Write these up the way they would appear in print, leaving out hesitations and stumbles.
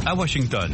à Washington.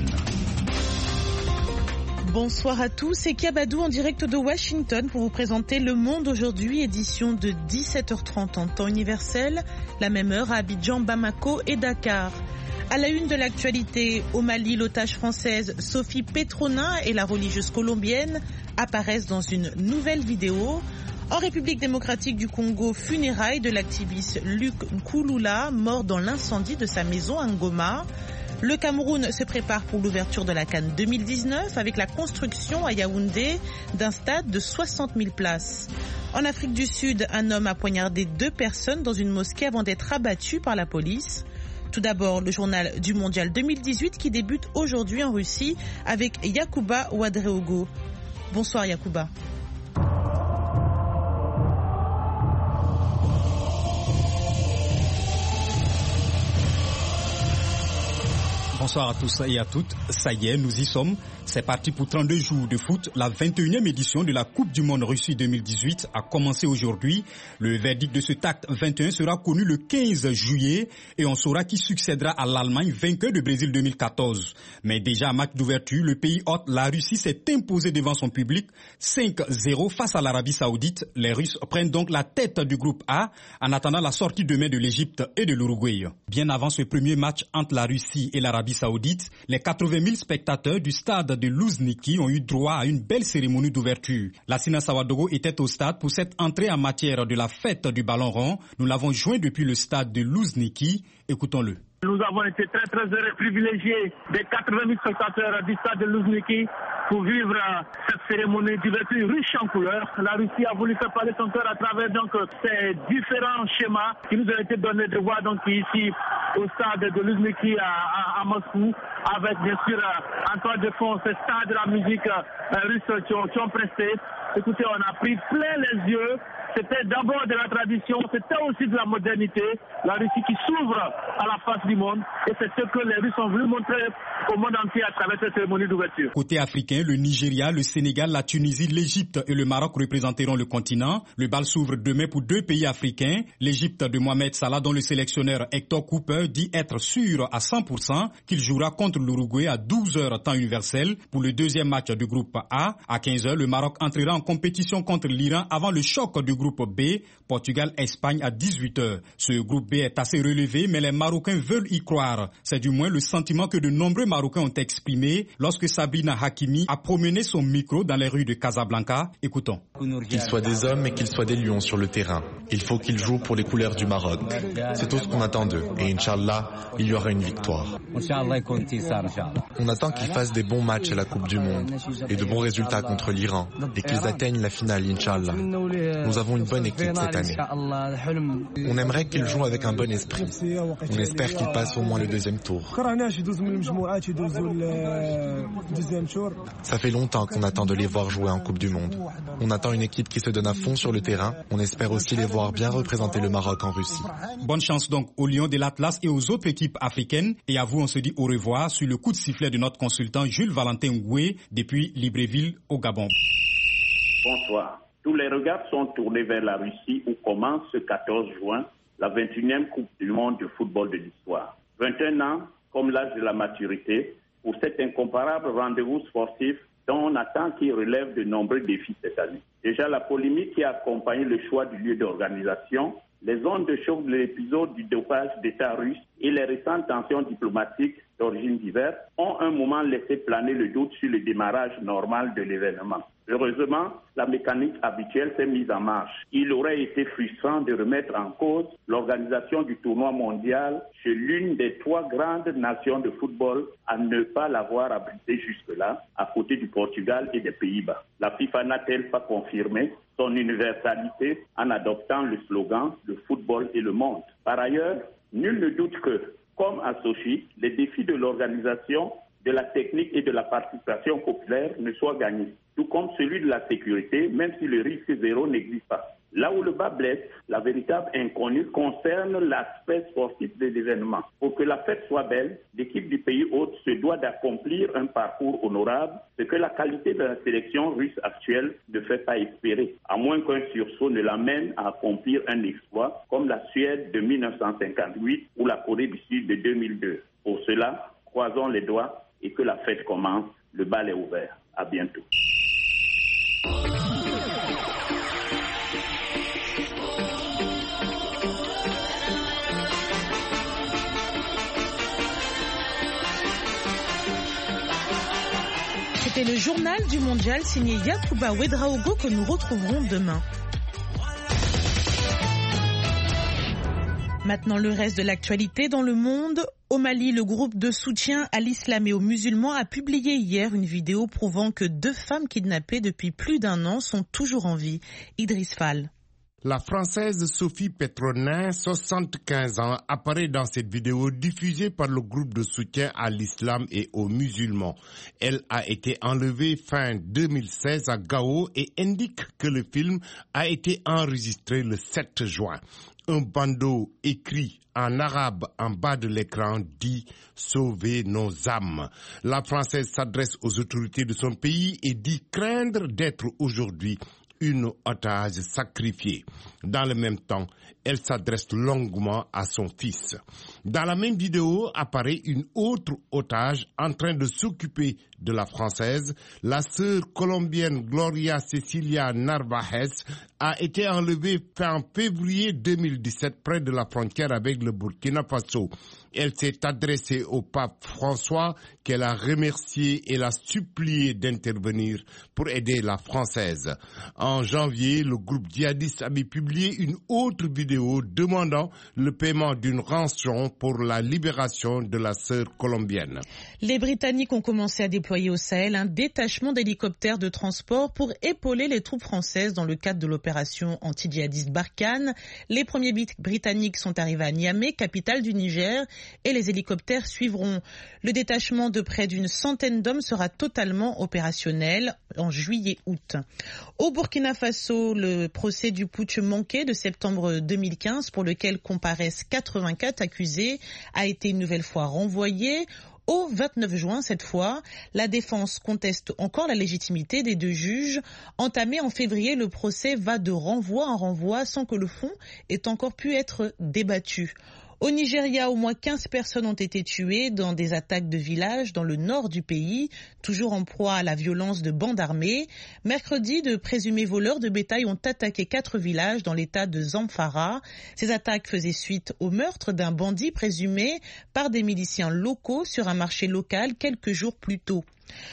Bonsoir à tous, c'est Kabadou en direct de Washington pour vous présenter Le Monde aujourd'hui, édition de 17h30 en temps universel, la même heure à Abidjan, Bamako et Dakar. À la une de l'actualité, au Mali, l'otage française Sophie Petronin et la religieuse colombienne apparaissent dans une nouvelle vidéo. En République démocratique du Congo, funérailles de l'activiste Luc Nkouloula, mort dans l'incendie de sa maison à Ngoma. Le Cameroun se prépare pour l'ouverture de la CAN 2019 avec la construction à Yaoundé d'un stade de 60 000 places. En Afrique du Sud, un homme a poignardé 2 personnes dans une mosquée avant d'être abattu par la police. Tout d'abord, le journal du Mondial 2018 qui débute aujourd'hui en Russie avec Yacouba Ouadreogo. Bonsoir Yacouba. Bonsoir à tous et à toutes. Ça y est, nous y sommes. C'est parti pour 32 jours de foot. La 21e édition de la Coupe du Monde Russie 2018 a commencé aujourd'hui. Le verdict de ce acte 21 sera connu le 15 juillet et on saura qui succédera à l'Allemagne, vainqueur de Brésil 2014. Mais déjà à match d'ouverture, le pays hôte, la Russie, s'est imposé devant son public 5-0 face à l'Arabie Saoudite. Les Russes prennent donc la tête du groupe A en attendant la sortie demain de l'Égypte et de l'Uruguay. Bien avant ce premier match entre la Russie et l'Arabie Saoudite, les 80 000 spectateurs du stade de Luzniki ont eu droit à une belle cérémonie d'ouverture. Lassina Sawadogo était au stade pour cette entrée en matière de la fête du ballon rond. Nous l'avons joint depuis le stade de Luzniki. Écoutons-le. Nous avons été très très heureux, privilégiés des 80 000 spectateurs du stade de Luzniki pour vivre cette cérémonie d'ouverture riche en couleurs. La Russie a voulu faire parler son cœur à travers donc ces différents schémas qui nous ont été donnés de voir donc ici au stade de Luzniki à Moscou, avec bien sûr en toile de fond ce stade de la musique russe qui ont presté. Écoutez, on a pris plein les yeux. C'était d'abord de la tradition, c'était aussi de la modernité. La Russie qui s'ouvre à la face du monde. Et c'est ce que les Russes ont voulu montrer au monde entier à travers cette cérémonie d'ouverture. Côté africain, le Nigeria, le Sénégal, la Tunisie, l'Égypte et le Maroc représenteront le continent. Le bal s'ouvre demain pour 2 pays africains. L'Égypte de Mohamed Salah, dont le sélectionneur Hector Cooper dit être sûr à 100% qu'il jouera contre l'Uruguay à 12h temps universel pour le deuxième match du groupe A. À 15h, le Maroc entrera en compétition contre l'Iran avant le choc du groupe B, Portugal-Espagne à 18h. Ce groupe B est assez relevé, mais les Marocains veulent y croire. C'est du moins le sentiment que de nombreux Marocains ont exprimé lorsque Sabrina Hakimi a promené son micro dans les rues de Casablanca. Écoutons. Qu'ils soient des hommes et qu'ils soient des lions sur le terrain. Il faut qu'ils jouent pour les couleurs du Maroc. C'est tout ce qu'on attend d'eux. Et Inch'Allah, il y aura une victoire. On attend qu'ils fassent des bons matchs à la Coupe du Monde et de bons résultats contre l'Iran et qu'ils atteignent la finale, Inch'Allah. Nous avons une bonne équipe cette année. On aimerait qu'ils jouent avec un bon esprit. On espère qu'ils passent au moins le deuxième tour. Ça fait longtemps qu'on attend de les voir jouer en Coupe du Monde. On attend une équipe qui se donne à fond sur le terrain. On espère aussi les voir bien représenter le Maroc en Russie. Bonne chance donc aux Lions de l'Atlas et aux autres équipes africaines. Et à vous, on se dit au revoir sur le coup de sifflet de notre consultant Jules Valentin Ngoué depuis Libreville au Gabon. Bonsoir. Tous les regards sont tournés vers la Russie où commence ce 14 juin la 21e Coupe du Monde de football de l'histoire. 21 ans, comme l'âge de la maturité, pour cet incomparable rendez-vous sportif dont on attend qu'il relève de nombreux défis cette année. Déjà, la polémique qui a accompagné le choix du lieu d'organisation, les ondes de choc de l'épisode du dopage d'État russe et les récentes tensions diplomatiques d'origine diverse ont un moment laissé planer le doute sur le démarrage normal de l'événement. Heureusement, la mécanique habituelle s'est mise en marche. Il aurait été frustrant de remettre en cause l'organisation du tournoi mondial chez l'une des 3 grandes nations de football à ne pas l'avoir abrité jusque-là, à côté du Portugal et des Pays-Bas. La FIFA n'a-t-elle pas confirmé son universalité en adoptant le slogan « Le football et le monde ». Par ailleurs, nul ne doute que, comme à Sochi, les défis de l'organisation, de la technique et de la participation populaire ne soient gagnés, tout comme celui de la sécurité, même si le risque zéro n'existe pas. Là où le bas blesse, la véritable inconnue concerne l'aspect sportif des événements. Pour que la fête soit belle, l'équipe du pays hôte se doit d'accomplir un parcours honorable, ce que la qualité de la sélection russe actuelle ne fait pas espérer, à moins qu'un sursaut ne l'amène à accomplir un exploit comme la Suède de 1958 ou la Corée du Sud de 2002. Pour cela, croisons les doigts et que la fête commence. Le bal est ouvert. À bientôt. C'était le journal du mondial signé Yacouba Ouedraogo que nous retrouverons demain. Maintenant, le reste de l'actualité dans le monde. Au Mali, le groupe de soutien à l'islam et aux musulmans a publié hier une vidéo prouvant que 2 femmes kidnappées depuis plus d'1 an sont toujours en vie. Idriss Fall. La Française Sophie Petronin, 75 ans, apparaît dans cette vidéo diffusée par le groupe de soutien à l'islam et aux musulmans. Elle a été enlevée fin 2016 à Gao et indique que le film a été enregistré le 7 juin. Un bandeau écrit en arabe en bas de l'écran dit « Sauvez nos âmes ». La Française s'adresse aux autorités de son pays et dit craindre d'être aujourd'hui une otage sacrifiée. Dans le même temps, elle s'adresse longuement à son fils. Dans la même vidéo apparaît une autre otage en train de s'occuper de la Française. La sœur colombienne Gloria Cecilia Narvaez a été enlevée fin février 2017 près de la frontière avec le Burkina Faso. Elle s'est adressée au pape François qu'elle a remercié et l'a supplié d'intervenir pour aider la Française. En janvier, le groupe djihadiste avait publié une autre vidéo demandant le paiement d'une rançon pour la libération de la sœur colombienne. Les Britanniques ont commencé à déployer au Sahel un détachement d'hélicoptères de transport pour épauler les troupes françaises dans le cadre de l'opération anti-djihadiste Barkhane. Les premiers Britanniques sont arrivés à Niamey, capitale du Niger, et les hélicoptères suivront. Le détachement de près d'une centaine d'hommes sera totalement opérationnel en juillet-août. Au Burkina Faso, le procès du putsch manqué de septembre 2015, pour lequel comparaissent 84 accusés, a été une nouvelle fois renvoyé. Au 29 juin, cette fois, la défense conteste encore la légitimité des 2 juges. Entamé en février, le procès va de renvoi en renvoi sans que le fond ait encore pu être débattu. Au Nigeria, au moins 15 personnes ont été tuées dans des attaques de villages dans le nord du pays, toujours en proie à la violence de bandes armées. Mercredi, de présumés voleurs de bétail ont attaqué 4 villages dans l'état de Zamfara. Ces attaques faisaient suite au meurtre d'un bandit présumé par des miliciens locaux sur un marché local quelques jours plus tôt.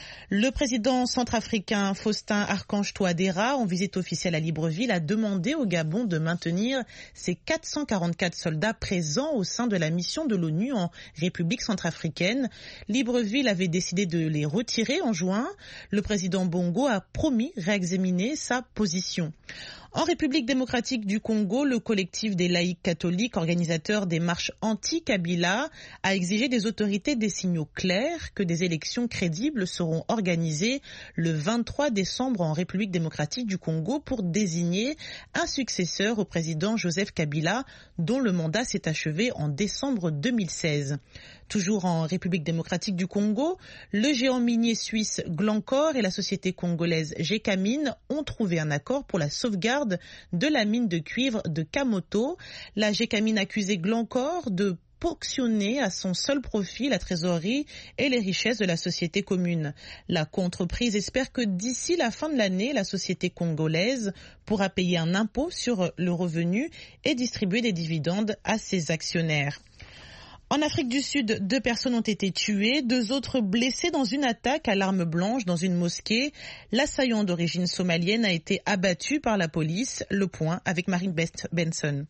Le président centrafricain Faustin Archange Touadéra, en visite officielle à Libreville, a demandé au Gabon de maintenir ses 444 soldats présents au sein de la mission de l'ONU en République centrafricaine. Libreville avait décidé de les retirer en juin. Le président Bongo a promis réexaminer sa position. En République démocratique du Congo, le collectif des laïcs catholiques, organisateur des marches anti-Kabila, a exigé des autorités des signaux clairs que des élections crédibles seront organisées le 23 décembre en République démocratique du Congo pour désigner un successeur au président Joseph Kabila, dont le mandat s'est achevé en décembre 2016. Toujours en République démocratique du Congo, le géant minier suisse Glencore et la société congolaise Gécamine ont trouvé un accord pour la sauvegarde de la mine de cuivre de Kamoto. La Gécamine accusait Glencore de ponctionner à son seul profit la trésorerie et les richesses de la société commune. La contreprise espère que d'ici la fin de l'année, la société congolaise pourra payer un impôt sur le revenu et distribuer des dividendes à ses actionnaires. En Afrique du Sud, 2 personnes ont été tuées, 2 autres blessées dans une attaque à l'arme blanche dans une mosquée. L'assaillant d'origine somalienne a été abattu par la police. Le point avec Marine Benson.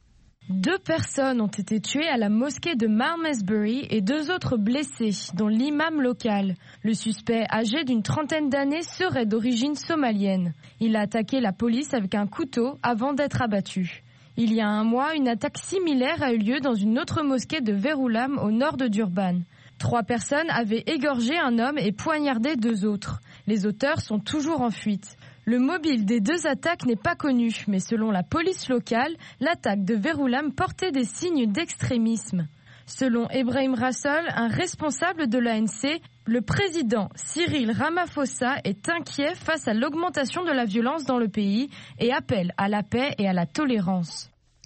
2 personnes ont été tuées à la mosquée de Malmesbury et 2 autres blessés, dont l'imam local. Le suspect, âgé d'une trentaine d'années, serait d'origine somalienne. Il a attaqué la police avec un couteau avant d'être abattu. Il y a un mois, une attaque similaire a eu lieu dans une autre mosquée de Verulam au nord de Durban. 3 personnes avaient égorgé un homme et poignardé 2 autres. Les auteurs sont toujours en fuite. Le mobile des 2 attaques n'est pas connu, mais selon la police locale, l'attaque de Verulam portait des signes d'extrémisme. Selon Ebrahim Rassol, un responsable de l'ANC, le président Cyril Ramaphosa est inquiet face à l'augmentation de la violence dans le pays et appelle à la paix et à la tolérance.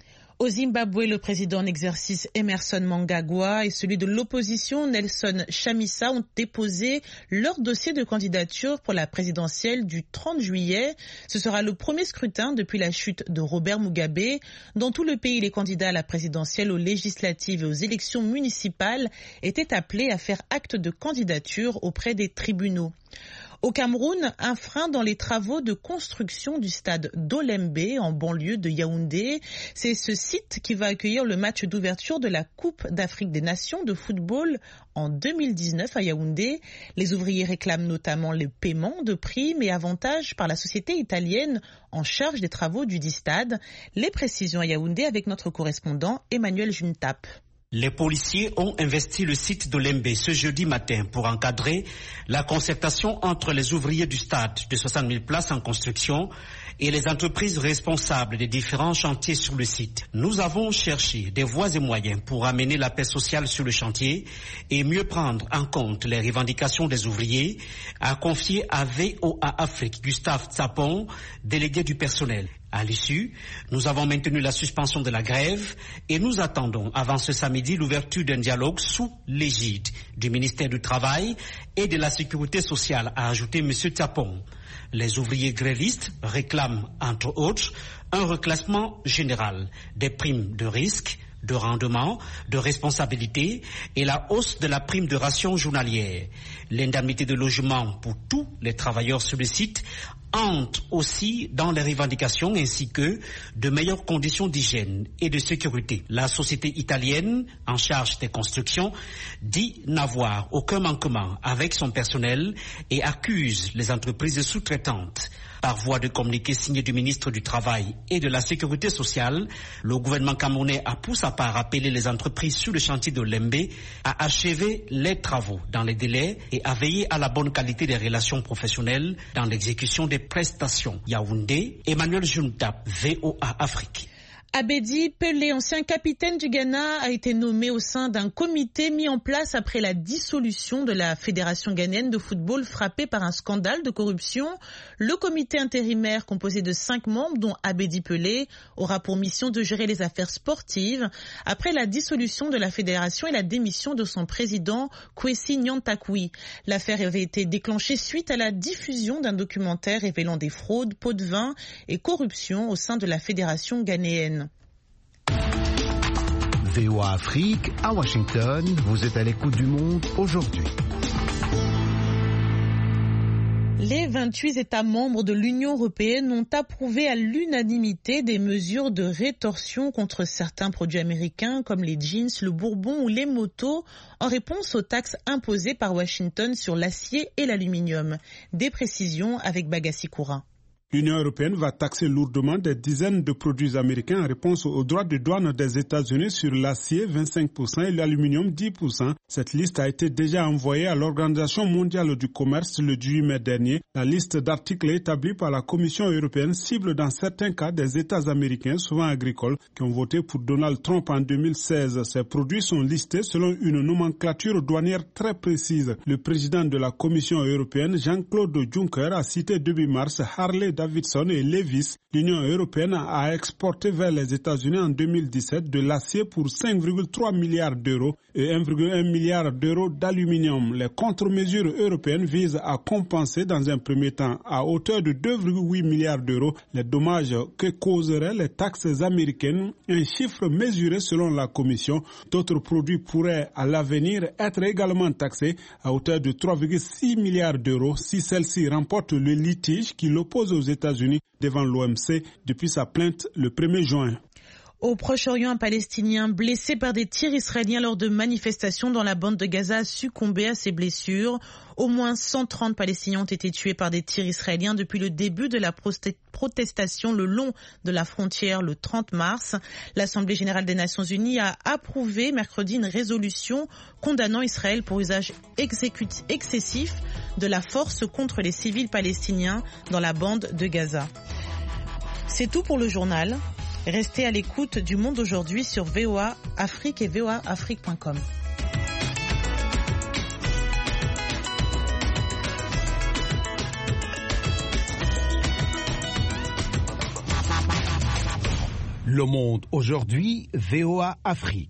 Au Zimbabwe, le président en exercice Emmerson Mnangagwa et celui de l'opposition Nelson Chamisa ont déposé leur dossier de candidature pour la présidentielle du 30 juillet. Ce sera le premier scrutin depuis la chute de Robert Mugabe. Dans tout le pays, les candidats à la présidentielle, aux législatives et aux élections municipales étaient appelés à faire acte de candidature auprès des tribunaux. Au Cameroun, un frein dans les travaux de construction du stade d'Olembe en banlieue de Yaoundé. C'est ce site qui va accueillir le match d'ouverture de la Coupe d'Afrique des Nations de football en 2019 à Yaoundé. Les ouvriers réclament notamment le paiement de primes et avantages par la société italienne en charge des travaux du dit stade. Les précisions à Yaoundé avec notre correspondant Emmanuel Juntap. Les policiers ont investi le site d'Olembe ce jeudi matin pour encadrer la concertation entre les ouvriers du stade de 60 000 places en construction et les entreprises responsables des différents chantiers sur le site. Nous avons cherché des voies et moyens pour amener la paix sociale sur le chantier et mieux prendre en compte les revendications des ouvriers, a confié à VOA Afrique Gustave Tsapon, délégué du personnel. À l'issue, nous avons maintenu la suspension de la grève et nous attendons avant ce samedi l'ouverture d'un dialogue sous l'égide du ministère du Travail et de la Sécurité sociale, a ajouté M. Tsapon. Les ouvriers grévistes réclament, entre autres, un reclassement général, des primes de risque, de rendement, de responsabilité et la hausse de la prime de ration journalière. L'indemnité de logement pour tous les travailleurs sur le site entre aussi dans les revendications ainsi que de meilleures conditions d'hygiène et de sécurité. La société italienne en charge des constructions dit n'avoir aucun manquement avec son personnel et accuse les entreprises sous-traitantes. Par voie de communiqué signé du ministre du Travail et de la Sécurité sociale, le gouvernement camerounais a pour sa part appelé les entreprises sur le chantier de Lembe à achever les travaux dans les délais et à veiller à la bonne qualité des relations professionnelles dans l'exécution des prestations. Yaoundé, Emmanuel Juntap, VOA Afrique. Abedi Pelé, ancien capitaine du Ghana, a été nommé au sein d'un comité mis en place après la dissolution de la Fédération ghanéenne de football frappée par un scandale de corruption. Le comité intérimaire, composé de 5 membres, dont Abedi Pelé, aura pour mission de gérer les affaires sportives après la dissolution de la fédération et la démission de son président, Kwesi Nyantakwi. L'affaire avait été déclenchée suite à la diffusion d'un documentaire révélant des fraudes, pots de vin et corruption au sein de la fédération ghanéenne. VOA Afrique, à Washington, vous êtes à l'écoute du monde aujourd'hui. Les 28 États membres de l'Union européenne ont approuvé à l'unanimité des mesures de rétorsion contre certains produits américains comme les jeans, le bourbon ou les motos en réponse aux taxes imposées par Washington sur l'acier et l'aluminium. Des précisions avec Bagassi Koura. L'Union européenne va taxer lourdement des dizaines de produits américains en réponse aux droits de douane des États-Unis sur l'acier 25% et l'aluminium 10%. Cette liste a été déjà envoyée à l'Organisation mondiale du commerce le 18 mai dernier. La liste d'articles établie par la Commission européenne cible dans certains cas des États américains, souvent agricoles, qui ont voté pour Donald Trump en 2016. Ces produits sont listés selon une nomenclature douanière très précise. Le président de la Commission européenne, Jean-Claude Juncker, a cité début mars Harley Davidson et Levi's. L'Union européenne a exporté vers les États-Unis en 2017 de l'acier pour 5,3 milliards d'euros et 1,1 milliard d'euros d'aluminium. Les contre-mesures européennes visent à compenser dans un premier temps à hauteur de 2,8 milliards d'euros les dommages que causeraient les taxes américaines, un chiffre mesuré selon la Commission. D'autres produits pourraient à l'avenir être également taxés à hauteur de 3,6 milliards d'euros si celle-ci remporte le litige qui l'oppose aux États-Unis devant l'OMC depuis sa plainte le 1er juin. Au Proche-Orient, un Palestinien blessé par des tirs israéliens lors de manifestations dans la bande de Gaza a succombé à ses blessures. Au moins 130 Palestiniens ont été tués par des tirs israéliens depuis le début de la protestation le long de la frontière le 30 mars. L'Assemblée générale des Nations unies a approuvé mercredi une résolution condamnant Israël pour usage excessif de la force contre les civils palestiniens dans la bande de Gaza. C'est tout pour le journal. Restez à l'écoute du Monde aujourd'hui sur VOA Afrique et voaafrique.com. Le Monde aujourd'hui, VOA Afrique.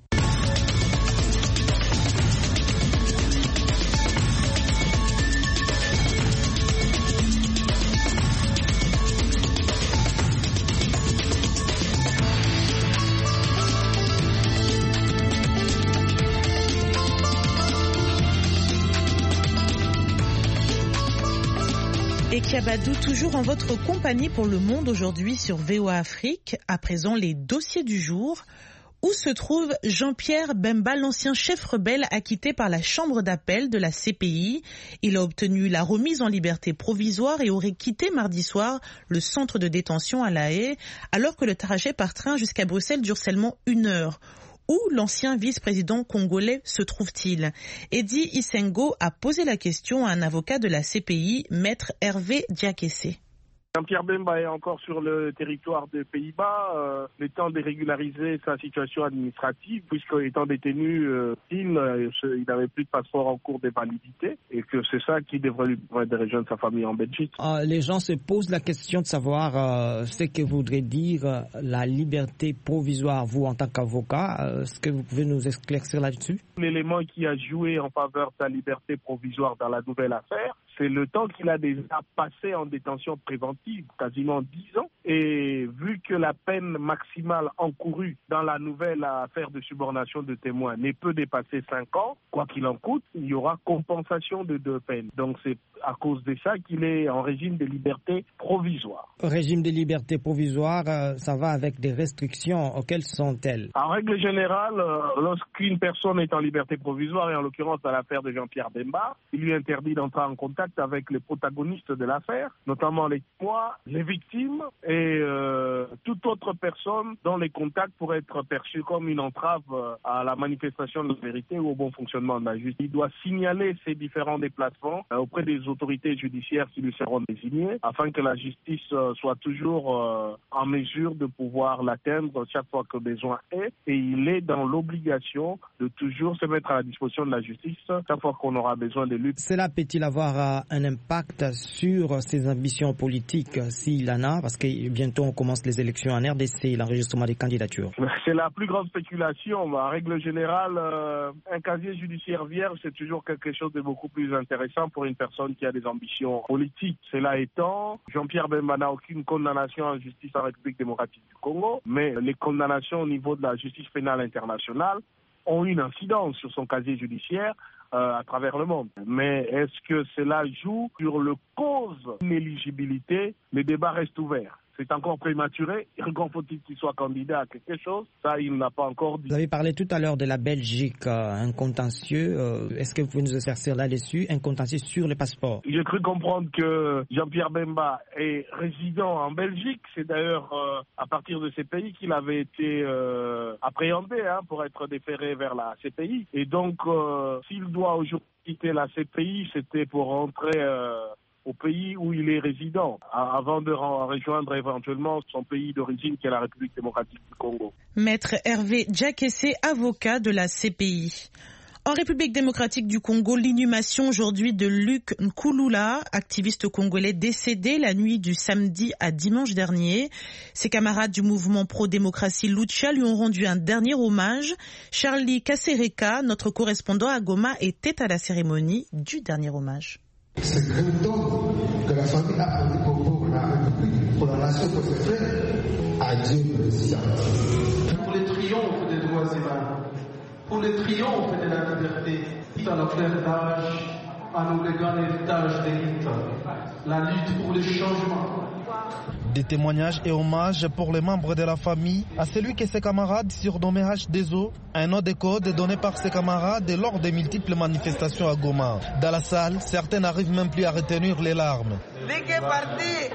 Et Kiabadou, toujours en votre compagnie pour Le Monde aujourd'hui sur VOA Afrique. À présent, les dossiers du jour. Où se trouve Jean-Pierre Bemba, l'ancien chef rebelle acquitté par la chambre d'appel de la CPI? Il a obtenu la remise en liberté provisoire et aurait quitté mardi soir le centre de détention à La Haye, alors que le trajet par train jusqu'à Bruxelles dure seulement 1 heure. Où l'ancien vice-président congolais se trouve-t-il? Eddie Isengo a posé la question à un avocat de la CPI, maître Hervé Diakessé. Jean-Pierre Bemba est encore sur le territoire des Pays-Bas, le temps de régulariser sa situation administrative, puisqu'étant détenu, il n'avait plus de passeport en cours de validité, et que c'est ça qui devrait lui permettre de rejoindre sa famille en Belgique. Les gens se posent la question de savoir ce que voudrait dire la liberté provisoire, vous en tant qu'avocat. Est-ce que vous pouvez nous éclaircir là-dessus? L'élément qui a joué en faveur de la liberté provisoire dans la nouvelle affaire, c'est le temps qu'il a déjà passé en détention préventive, quasiment 10 ans. Et vu que la peine maximale encourue dans la nouvelle affaire de subornation de témoins n'est peut dépasser 5 ans, quoi qu'il en coûte, il y aura compensation de 2 peines. Donc c'est à cause de ça qu'il est en régime de liberté provisoire. Régime de liberté provisoire, ça va avec des restrictions. Quelles sont-elles? En règle générale, lorsqu'une personne est en liberté provisoire, et en l'occurrence dans l'affaire de Jean-Pierre Bemba, il lui est interdit d'entrer en contact avec les protagonistes de l'affaire, notamment les témoins, les victimes et toute autre personne dont les contacts pourraient être perçus comme une entrave à la manifestation de la vérité ou au bon fonctionnement de la justice. Il doit signaler ces différents déplacements auprès des autorités judiciaires qui lui seront désignées afin que la justice soit toujours en mesure de pouvoir l'atteindre chaque fois que besoin est, et il est dans l'obligation de toujours se mettre à la disposition de la justice chaque fois qu'on aura besoin de lui. Cela peut-il avoir un impact sur ses ambitions politiques, s'il en a, parce que bientôt on commence les élections en RDC et l'enregistrement des candidatures? C'est la plus grande spéculation. En règle générale, un casier judiciaire vierge, c'est toujours quelque chose de beaucoup plus intéressant pour une personne qui a des ambitions politiques. Cela étant, Jean-Pierre Bemba n'a aucune condamnation en justice en République démocratique du Congo, mais les condamnations au niveau de la justice pénale internationale ont une incidence sur son casier judiciaire à travers le monde. Mais est-ce que cela joue sur le cause d'inéligibilité? Le débat reste ouvert. C'est encore prématuré. Encore faut-il qu'il soit candidat à quelque chose? Ça, il n'a pas encore dit. Vous avez parlé tout à l'heure de la Belgique, un contentieux. Est-ce que vous pouvez nous éclaircir là-dessus, un contentieux sur les passeports? J'ai cru comprendre que Jean-Pierre Bemba est résident en Belgique. C'est d'ailleurs à partir de ces pays qu'il avait été appréhendé pour être déféré vers la CPI. Et donc, s'il doit aujourd'hui quitter la CPI, c'était pour rentrer au pays où il est résident, avant de rejoindre éventuellement son pays d'origine qui est la République démocratique du Congo. Maître Hervé Diakessé, avocat de la CPI. En République démocratique du Congo, l'inhumation aujourd'hui de Luc Nkulula, activiste congolais décédé la nuit du samedi à dimanche dernier. Ses camarades du mouvement pro-démocratie Lucha lui ont rendu un dernier hommage. Charlie Kasereka, notre correspondant à Goma, était à la cérémonie du dernier hommage. C'est grand temps que la famille a pour la République, pour la nation, pour ses frères, à Dieu président. Pour les triomphes des droits humains, pour les triomphes de la liberté, dans la claire d'âge, à nous léguant l'héritage des luttes, la lutte pour les changements. Des témoignages et hommages pour les membres de la famille à celui que ses camarades surnommaient H2O, un nom de code donné par ses camarades lors des multiples manifestations à Goma. Dans la salle, certains n'arrivent même plus à retenir les larmes. Ligue est parti.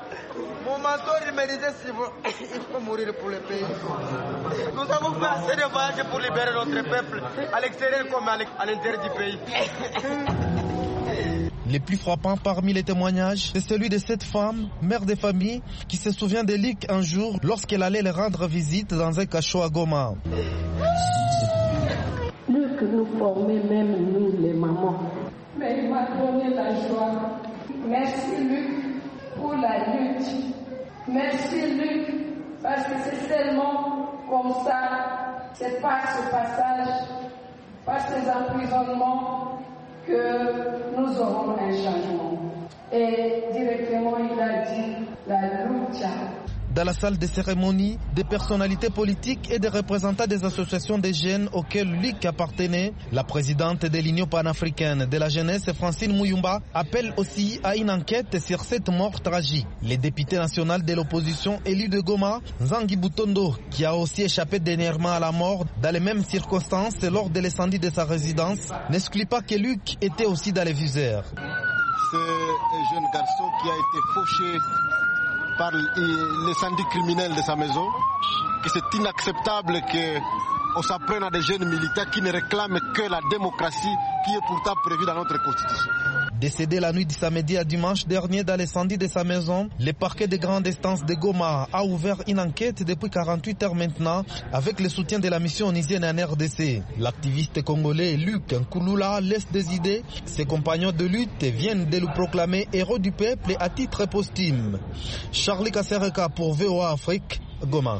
Mon mentor, il me disait il faut mourir pour le pays. Nous avons fait assez de voyages pour libérer notre peuple, à l'extérieur comme à l'intérieur du pays. Les plus frappants parmi les témoignages, c'est celui de cette femme, mère de famille, qui se souvient de Luc un jour lorsqu'elle allait le rendre visite dans un cachot à Goma. Luc nous formait même nous les mamans. Mais il m'a donné la joie. Merci Luc pour la lutte. Merci Luc parce que c'est seulement comme ça, c'est par ce passage, par ces emprisonnements, que nous aurons un changement. Et directement, il a dit la lucha. Dans la salle des cérémonies, des personnalités politiques et des représentants des associations des jeunes auxquelles Luc appartenait, la présidente de l'Union panafricaine de la jeunesse, Francine Muyumba, appelle aussi à une enquête sur cette mort tragique. Le député national de l'opposition élu de Goma, Nzangi Butondo, qui a aussi échappé dernièrement à la mort dans les mêmes circonstances lors de l'incendie de sa résidence, n'exclut pas que Luc était aussi dans les viseurs. C'est un jeune garçon qui a été fauché par l'incendie criminel de sa maison, que c'est inacceptable qu'on s'apprenne à des jeunes militaires qui ne réclament que la démocratie qui est pourtant prévue dans notre constitution. Décédé la nuit du samedi à dimanche dernier dans l'incendie de sa maison, le parquet de grande instance de Goma a ouvert une enquête depuis 48 heures maintenant avec le soutien de la mission onusienne en RDC. L'activiste congolais Luc Nkouloula laisse des idées. Ses compagnons de lutte viennent de le proclamer héros du peuple à titre posthume. Charlie Kassereka pour VOA Afrique, Goma.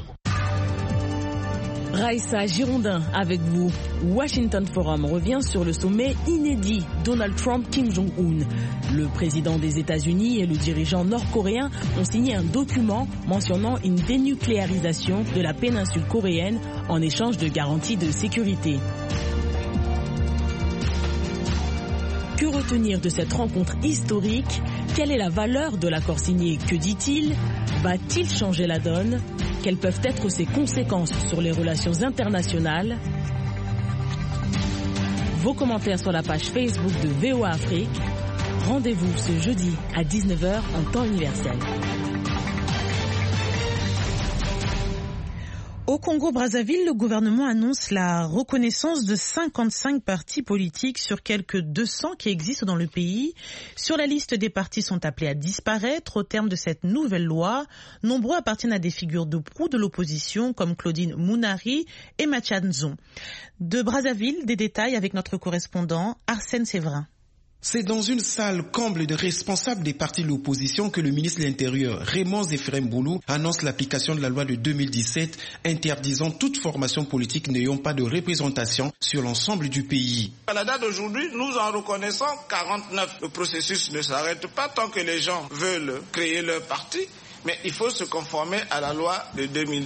Raïssa Girondin avec vous. Washington Forum revient sur le sommet inédit Donald Trump-Kim Jong-un. Le président des États-Unis et le dirigeant nord-coréen ont signé un document mentionnant une dénucléarisation de la péninsule coréenne en échange de garanties de sécurité. Que retenir de cette rencontre historique? Quelle est la valeur de l'accord signé? Que dit-il? Va-t-il changer la donne? Quelles peuvent être ses conséquences sur les relations internationales? Vos commentaires sur la page Facebook de VOA Afrique. Rendez-vous ce jeudi à 19h en temps universel. Au Congo-Brazzaville, le gouvernement annonce la reconnaissance de 55 partis politiques sur quelques 200 qui existent dans le pays. Sur la liste des partis sont appelés à disparaître au terme de cette nouvelle loi. Nombreux appartiennent à des figures de proue de l'opposition comme Claudine Mounari et Machanzon. De Brazzaville, des détails avec notre correspondant Arsène Séverin. C'est dans une salle comble de responsables des partis de l'opposition que le ministre de l'Intérieur, Raymond Zéphirem Boulou, annonce l'application de la loi de 2017 interdisant toute formation politique n'ayant pas de représentation sur l'ensemble du pays. À la date d'aujourd'hui, nous en reconnaissons 49. Le processus ne s'arrête pas tant que les gens veulent créer leur parti. Mais il faut se conformer à la loi de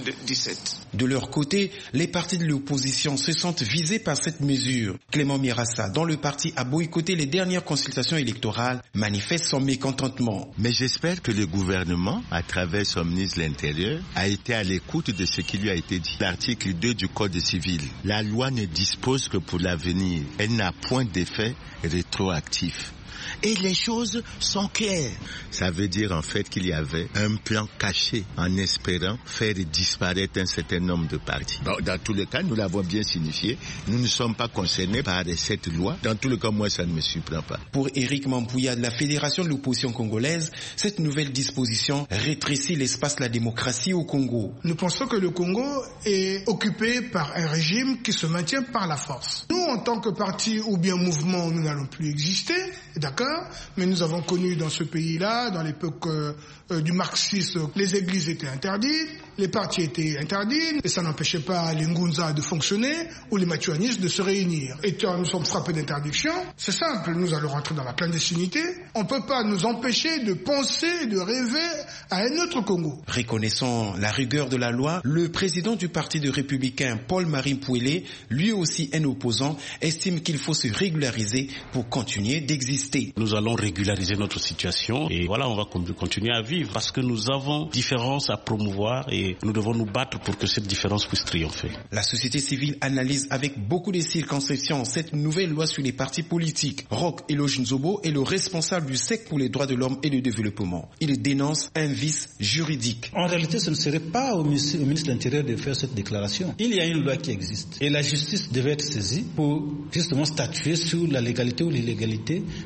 2017. De leur côté, les partis de l'opposition se sentent visés par cette mesure. Clément Mirassa, dont le parti a boycotté les dernières consultations électorales, manifeste son mécontentement. Mais j'espère que le gouvernement, à travers son ministre de l'Intérieur, a été à l'écoute de ce qui lui a été dit. L'article 2 du Code civil, la loi ne dispose que pour l'avenir. Elle n'a point d'effet rétroactif. Et les choses sont claires. Ça veut dire en fait qu'il y avait un plan caché en espérant faire disparaître un certain nombre de partis. Bon, dans tous les cas, nous l'avons bien signifié. Nous ne sommes pas concernés par cette loi. Dans tous les cas, moi, ça ne me surprend pas. Pour Éric Mampouya de la Fédération de l'opposition congolaise, cette nouvelle disposition rétrécit l'espace de la démocratie au Congo. Nous pensons que le Congo est occupé par un régime qui se maintient par la force. Nous, en tant que parti ou bien mouvement, nous n'allons plus exister, d'accord ? Mais nous avons connu dans ce pays-là, dans l'époque du marxisme, les églises étaient interdites, les partis étaient interdits, et ça n'empêchait pas les Ngunza de fonctionner ou les matuanistes de se réunir. Et nous sommes frappés d'interdiction, c'est simple, nous allons rentrer dans la clandestinité. On ne peut pas nous empêcher de penser, de rêver à un autre Congo. Reconnaissant la rigueur de la loi, le président du parti de républicains, Paul-Marie Pouélé, lui aussi un opposant, estime qu'il faut se régulariser pour continuer d'exister. Nous allons régulariser notre situation et voilà, on va continuer à vivre parce que nous avons différences à promouvoir et nous devons nous battre pour que cette différence puisse triompher. La société civile analyse avec beaucoup de circonspection cette nouvelle loi sur les partis politiques. Roch Eloge Nzobo est le responsable du SEC pour les droits de l'homme et le développement. Il dénonce un vice juridique. En réalité, ce ne serait pas au ministre de l'Intérieur de faire cette déclaration. Il y a une loi qui existe et la justice devait être saisie pour justement statuer sur la légalité ou l'illégalité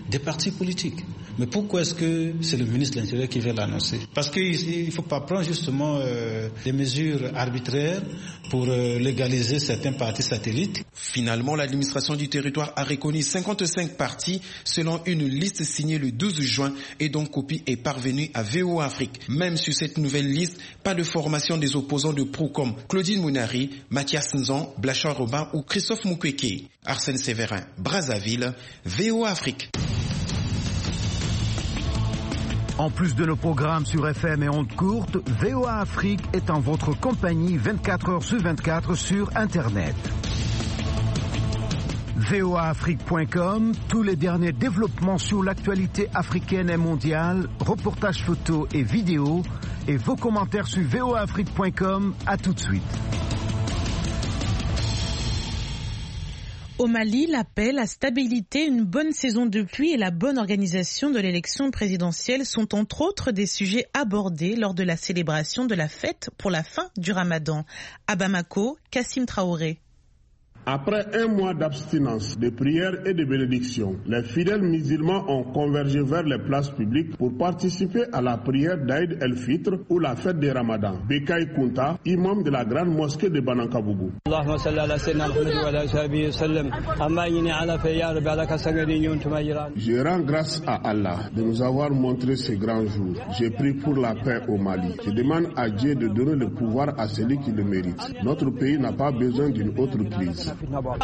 des partis politiques. Mais pourquoi est-ce que c'est le ministre de l'Intérieur qui vient l'annoncer? Parce qu'il ne faut pas prendre justement des mesures arbitraires pour légaliser certains partis satellites. Finalement, l'administration du territoire a reconnu 55 partis selon une liste signée le 12 juin et dont copie est parvenue à VOA Afrique. Même sur cette nouvelle liste, pas de formation des opposants de pro comme Claudine Mounari, Mathias Nzan, Blachar Robin ou Christophe Mukwege. Arsène Séverin, Brazzaville, VOA Afrique. En plus de nos programmes sur FM et ondes courtes, VOA Afrique est en votre compagnie 24 heures sur 24 sur Internet. voaafrique.com, tous les derniers développements sur l'actualité africaine et mondiale, reportages photos et vidéos, et vos commentaires sur voaafrique.com. À tout de suite. Au Mali, la paix, la stabilité, une bonne saison de pluie et la bonne organisation de l'élection présidentielle sont entre autres des sujets abordés lors de la célébration de la fête pour la fin du Ramadan. À Bamako, Kassim Traoré. Après un mois d'abstinence, de prières et de bénédictions, les fidèles musulmans ont convergé vers les places publiques pour participer à la prière d'Aïd el-Fitr ou la fête des Ramadan. Bekay Kunta, imam de la grande mosquée de Banankabougou. Je rends grâce à Allah de nous avoir montré ce grand jour. Je prie pour la paix au Mali. Je demande à Dieu de donner le pouvoir à celui qui le mérite. Notre pays n'a pas besoin d'une autre crise. Dans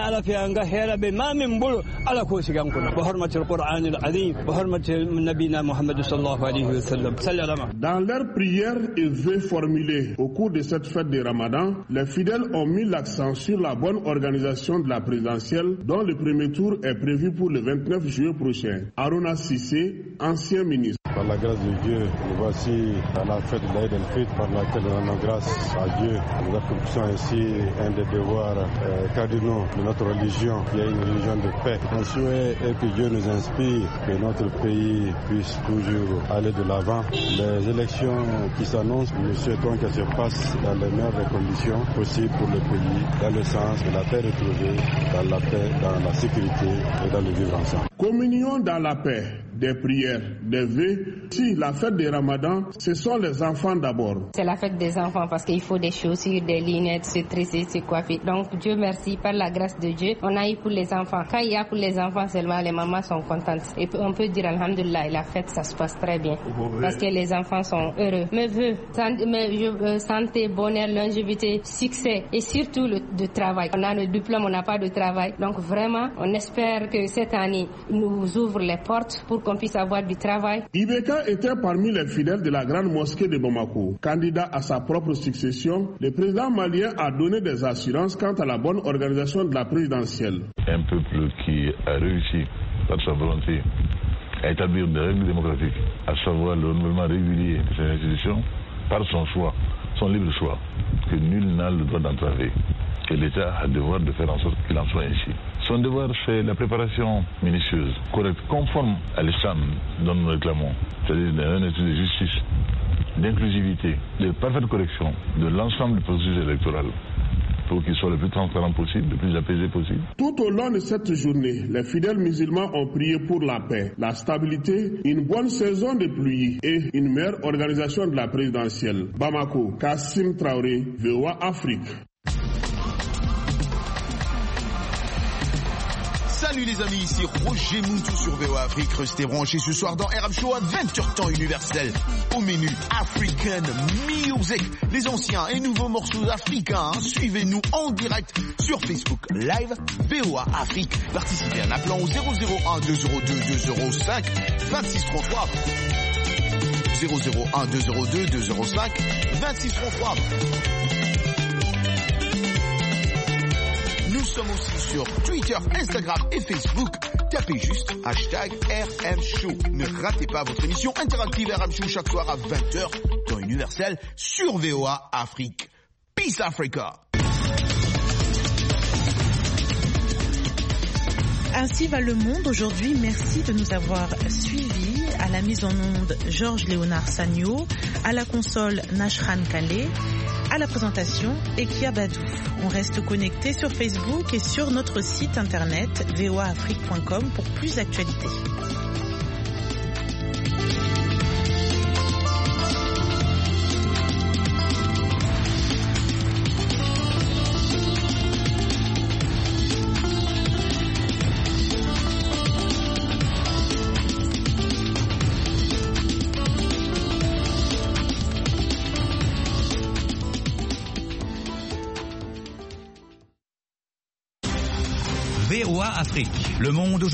leurs prières et vœux formulés au cours de cette fête de Ramadan, les fidèles ont mis l'accent sur la bonne organisation de la présidentielle dont le premier tour est prévu pour le 29 juillet prochain. Aruna Sissé, ancien ministre. Par la grâce de Dieu, nous voici à la fête de l'Aïd el-Fitr par laquelle nous rendons grâce à Dieu. Nous accomplissons ainsi un des devoirs cardinaux de notre religion, qui est une religion de paix. Mon souhait est que Dieu nous inspire, que notre pays puisse toujours aller de l'avant. Les élections qui s'annoncent, nous souhaitons qu'elles se passent dans les meilleures conditions possibles pour le pays, dans le sens de la paix retrouvée, dans la paix, dans la sécurité et dans le vivre ensemble. Communion dans la paix, des prières, des vœux. Si la fête des Ramadan, ce sont les enfants d'abord. C'est la fête des enfants parce qu'il faut des chaussures, des lunettes, se tresser, se coiffer. Donc Dieu merci, par la grâce de Dieu, on a eu pour les enfants. Quand il y a pour les enfants seulement, les mamans sont contentes. Et on peut dire alhamdoulilah, la fête ça se passe très bien. Parce que les enfants sont heureux. Mes vœux, santé, bonheur, longévité, succès et surtout le travail. On a le diplôme, on n'a pas de travail. Donc vraiment, on espère que cette année nous ouvre les portes pour qu'on puisse avoir du travail. Ibeka était parmi les fidèles de la grande mosquée de Bamako. Candidat à sa propre succession, le président malien a donné des assurances quant à la bonne organisation de la présidentielle. Un peuple qui a réussi par sa volonté à établir des règles démocratiques, à savoir le renouvellement régulier de ses institutions, par son choix, son libre choix, que nul n'a le droit d'entraver. Et l'État a le devoir de faire en sorte qu'il en soit ainsi. Son devoir, c'est la préparation minutieuse, correcte, conforme à l'islam dont nous réclamons, c'est-à-dire un état de justice, d'inclusivité, de parfaite correction de l'ensemble du processus électoral pour qu'il soit le plus transparent possible, le plus apaisé possible. Tout au long de cette journée, les fidèles musulmans ont prié pour la paix, la stabilité, une bonne saison de pluie et une meilleure organisation de la présidentielle. Bamako, Kassim Traoré, VOA Afrique. Salut les amis, ici Roger Moutou sur VOA Afrique. Restez branchés ce soir dans RM Show à 20h temps universel. Au menu African Music, les anciens et nouveaux morceaux africains. Suivez-nous en direct sur Facebook Live VOA Afrique. Participez en appelant au 001 202 205 2633. 001 202 205 2633. Nous sommes aussi sur Twitter, Instagram et Facebook. Tapez juste #RMShow. Ne ratez pas votre émission interactive RM Show chaque soir à 20h dans Universel sur VOA Afrique. Peace Africa. Ainsi va le monde aujourd'hui. Merci de nous avoir suivis. À la mise en onde, Georges Léonard Sagno. À la console, Nashran Calais. À la présentation, Ekia Badou. On reste connecté sur Facebook et sur notre site internet voaafrique.com pour plus d'actualités. VOA Afrique, le monde